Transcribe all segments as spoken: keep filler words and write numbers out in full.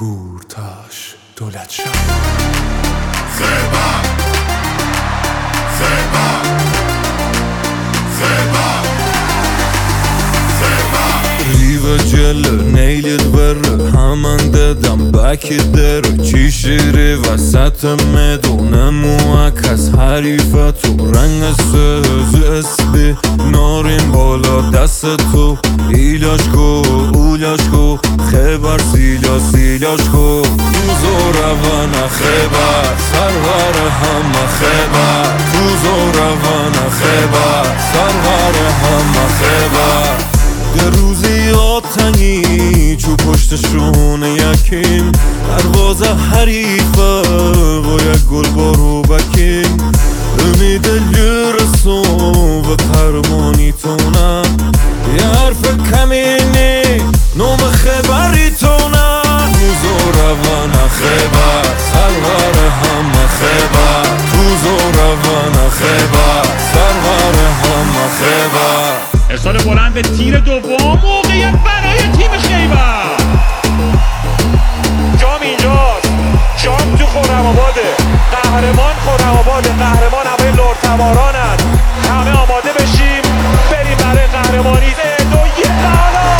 هورتاش دولت شهر خیبر خیبر خیبر خیبر ریو جلو نیلت بره همان دادم بکی در چی شیری وسط میدونم از حریفتو رنگ سوز اسبی ناریم بالا دست تو ایلاش کو اولاش کو خیبر سیلا سیلاش کو توزو روان خیبر سرور همه خیبر توزو روان خیبر سرور همه خیبر در روزی آتنی چو پشتشون یکیم دروازه حریفه و یک گل بارو بکیم امید لرسو و قرمانی تونه یه حرف کمینی نوم خبری تونه توزو روان خیبر سرور همه خیبر توزو روان خیبر سرور همه خیبر ارسال بلند به تیر دوم موقعیت برای تیم خیبر جام اینجاست جام تو خرم‌آباده قهرمان خرم‌آباده قهرمان همه لرتوارانن همه آماده بشیم بریم برای قهرمانی سه دو یک حالا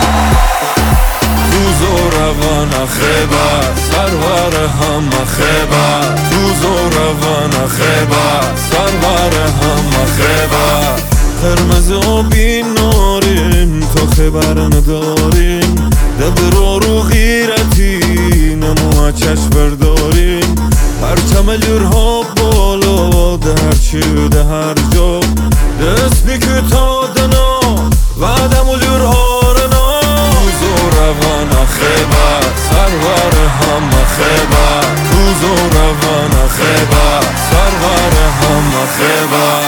توزو روان خیبر سرور همه خیبر توزو روان خیبر سرور همه خیبر قرمز آبی ناریم تا خبر نداریم دبرا رو غیرتی نمو چشم برداریم پرچم لرها بالا در چی ده هر جا دست بکو تا دنا بعدم و لرها رنا توزو روان خیبر سرور همه خیبر توزو روان خیبر سرور همه خیبر